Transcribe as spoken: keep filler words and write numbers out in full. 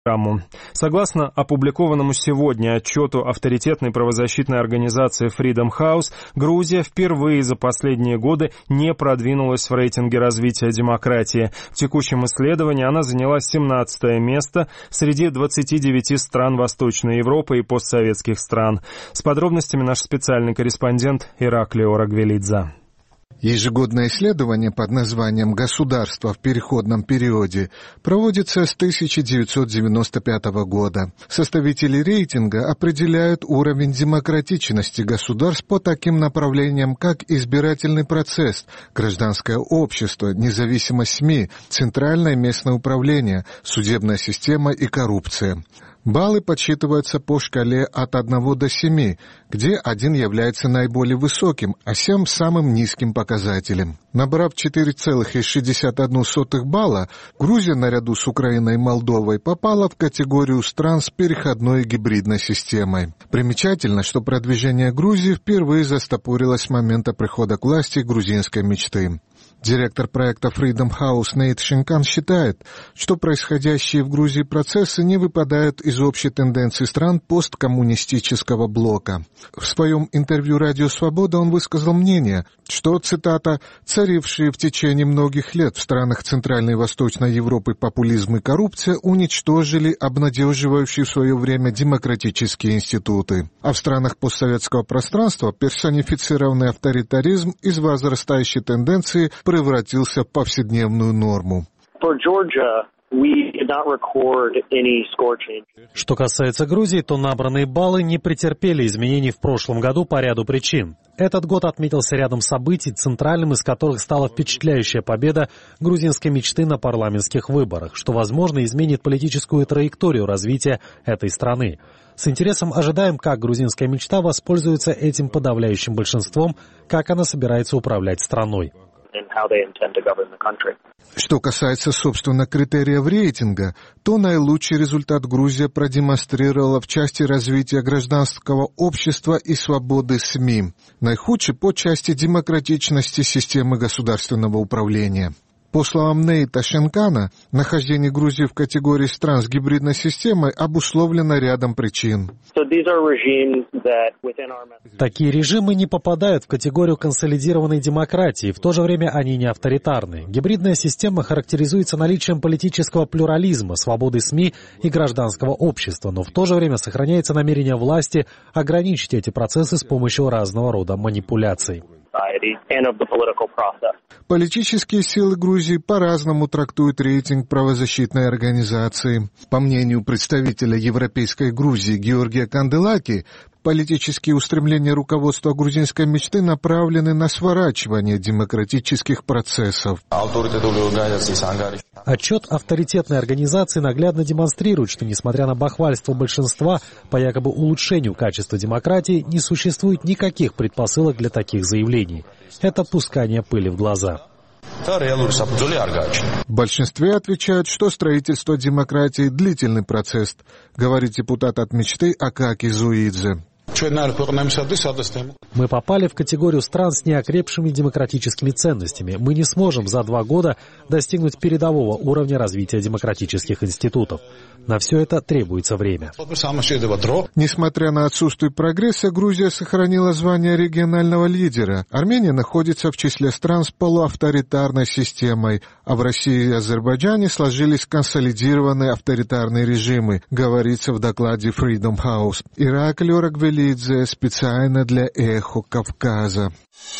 Согласно опубликованному сегодня отчету авторитетной правозащитной организации Freedom House, Грузия впервые за последние годы не продвинулась в рейтинге развития демократии. В текущем исследовании она заняла семнадцатое место среди двадцати девяти стран Восточной Европы и постсоветских стран. С подробностями наш специальный корреспондент Ираклий Орагвелидзе. Ежегодное исследование под названием «Государство в переходном периоде» проводится с тысяча девятьсот девяносто пятого года. Составители рейтинга определяют уровень демократичности государств по таким направлениям, как избирательный процесс, гражданское общество, независимость СМИ, центральное и местное управление, судебная система и коррупция. Баллы подсчитываются по шкале от одного до семи, где один является наиболее высоким, а семь – самым низким показателем. Набрав четыре целых шестьдесят одну сотых балла, Грузия наряду с Украиной и Молдовой попала в категорию стран с переходной гибридной системой. Примечательно, что продвижение Грузии впервые застопорилось с момента прихода к власти грузинской мечты. Директор проекта Freedom House Нейт Шинкан считает, что происходящие в Грузии процессы не выпадают из общей тенденции стран посткоммунистического блока. В своем интервью «Радио Свобода» он высказал мнение, что, цитата, «царившие в течение многих лет в странах Центральной и Восточной Европы популизм и коррупция уничтожили обнадеживающие в свое время демократические институты. А в странах постсоветского пространства персонифицированный авторитаризм из возрастающей тенденции превратился в повседневную норму». Что касается Грузии, то набранные баллы не претерпели изменений в прошлом году по ряду причин. Этот год отметился рядом событий, центральным из которых стала впечатляющая победа грузинской мечты на парламентских выборах, что, возможно, изменит политическую траекторию развития этой страны. С интересом ожидаем, как грузинская мечта воспользуется этим подавляющим большинством, как она собирается управлять страной. Что касается, собственно, критериев рейтинга, то наилучший результат Грузия продемонстрировала в части развития гражданского общества и свободы СМИ, наихудший по части демократичности системы государственного управления. По словам Нейта Шинкана, нахождение Грузии в категории стран с гибридной системой обусловлено рядом причин. Такие режимы не попадают в категорию консолидированной демократии, в то же время они не авторитарны. Гибридная система характеризуется наличием политического плюрализма, свободы СМИ и гражданского общества, но в то же время сохраняется намерение власти ограничить эти процессы с помощью разного рода манипуляций. Политические силы Грузии по-разному трактуют рейтинг правозащитной организации. По мнению представителя Европейской Грузии Георгия Канделаки, политические устремления руководства грузинской мечты направлены на сворачивание демократических процессов. Отчет авторитетной организации наглядно демонстрирует, что, несмотря на бахвальство большинства по якобы улучшению качества демократии, не существует никаких предпосылок для таких заявлений. Это пускание пыли в глаза. В большинстве отвечают, что строительство демократии – длительный процесс, говорит депутат от мечты Акаки Зуидзе. Мы попали в категорию стран с неокрепшими демократическими ценностями. Мы не сможем за два года достигнуть передового уровня развития демократических институтов. На все это требуется время. Несмотря на отсутствие прогресса, Грузия сохранила звание регионального лидера. Армения находится в числе стран с полуавторитарной системой, а в России и Азербайджане сложились консолидированные авторитарные режимы, говорится в докладе Freedom House. Ираклий Орагвелидзе специально для Эхо Кавказа.